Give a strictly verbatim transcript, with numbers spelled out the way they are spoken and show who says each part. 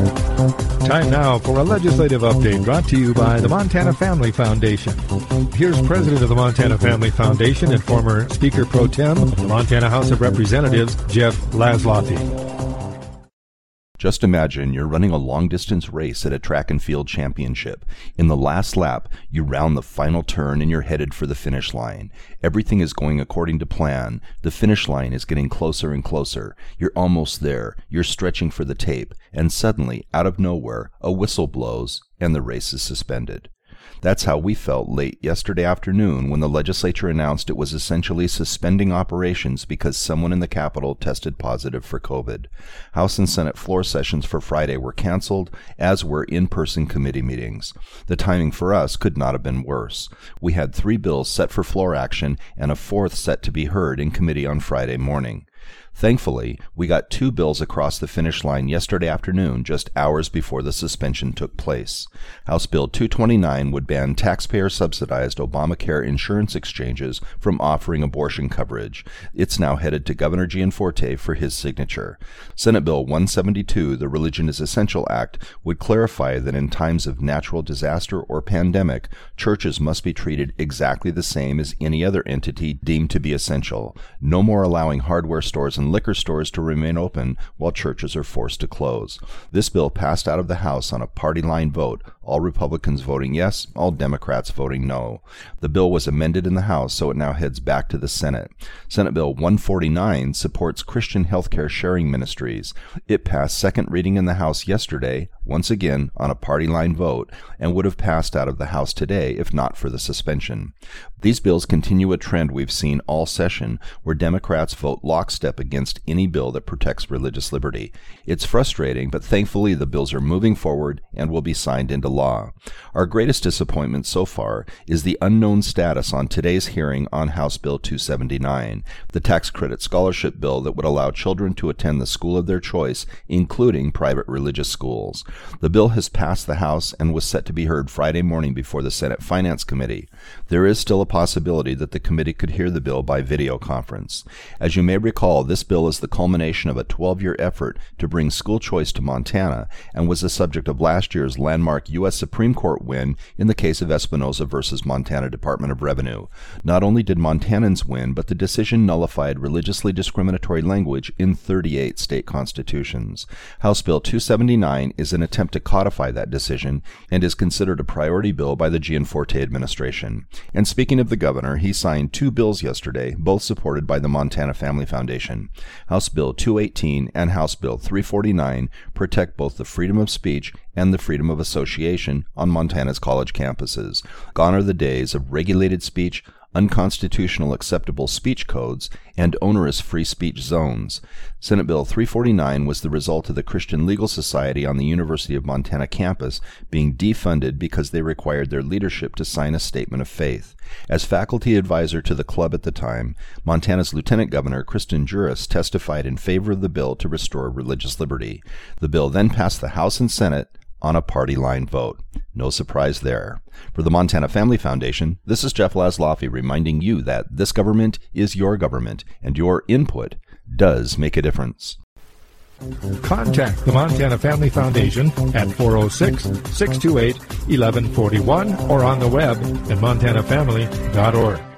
Speaker 1: Time now for a legislative update brought to you by the Montana Family Foundation. Here's President of the Montana Family Foundation and former Speaker Pro Tem, the Montana House of Representatives, Jeff Laszloffy.
Speaker 2: Just imagine you're running a long-distance race at a track and field championship. In the last lap, you round the final turn and you're headed for the finish line. Everything is going according to plan. The finish line is getting closer and closer. You're almost there. You're stretching for the tape. And suddenly, out of nowhere, a whistle blows and the race is suspended. That's how we felt late yesterday afternoon when the legislature announced it was essentially suspending operations because someone in the Capitol tested positive for COVID. House and Senate floor sessions for Friday were canceled, as were in-person committee meetings. The timing for us could not have been worse. We had three bills set for floor action and a fourth set to be heard in committee on Friday morning. Thankfully, we got two bills across the finish line yesterday afternoon, just hours before the suspension took place. House Bill two twenty-nine would ban taxpayer-subsidized Obamacare insurance exchanges from offering abortion coverage. It's now headed to Governor Gianforte for his signature. Senate Bill one seventy-two, the Religion is Essential Act, would clarify that in times of natural disaster or pandemic, churches must be treated exactly the same as any other entity deemed to be essential. No more allowing hardware stores and liquor stores to remain open while churches are forced to close. This bill passed out of the House on a party line vote, all Republicans voting yes, all Democrats voting no. The bill was amended in the House, so it now heads back to the Senate. Senate Bill one forty-nine supports Christian healthcare sharing ministries. It passed second reading in the House yesterday, once again on a party line vote, and would have passed out of the House today if not for the suspension. These bills continue a trend we've seen all session, where Democrats vote lockstep against any bill that protects religious liberty. It's frustrating, but thankfully the bills are moving forward and will be signed into law. Our greatest disappointment so far is the unknown status on today's hearing on House Bill two seventy-nine, the tax credit scholarship bill that would allow children to attend the school of their choice, including private religious schools. The bill has passed the House and was set to be heard Friday morning before the Senate Finance Committee. There is still a possibility that the committee could hear the bill by video conference. As you may recall, this bill is the culmination of a twelve-year effort to bring school choice to Montana and was the subject of last year's landmark U S Supreme Court win in the case of Espinoza versus Montana Department of Revenue. Not only did Montanans win, but the decision nullified religiously discriminatory language in thirty-eight state constitutions. House Bill two seventy-nine is an attempt to codify that decision and is considered a priority bill by the Gianforte administration. And speaking of the governor, he signed two bills yesterday, both supported by the Montana Family Foundation. House Bill two eighteen and House Bill three forty-nine protect both the freedom of speech and the freedom of association on Montana's college campuses. Gone are the days of regulated speech, unconstitutional acceptable speech codes, and onerous free speech zones. Senate Bill three forty-nine was the result of the Christian Legal Society on the University of Montana campus being defunded because they required their leadership to sign a statement of faith. As faculty advisor to the club at the time, Montana's Lieutenant Governor Kristen Juras testified in favor of the bill to restore religious liberty. The bill then passed the House and Senate on a party line vote. No surprise there. For the Montana Family Foundation, this is Jeff Laszloffy reminding you that this government is your government, and your input does make a difference.
Speaker 1: Contact the Montana Family Foundation at four oh six, six two eight, one one four one or on the web at montana family dot org.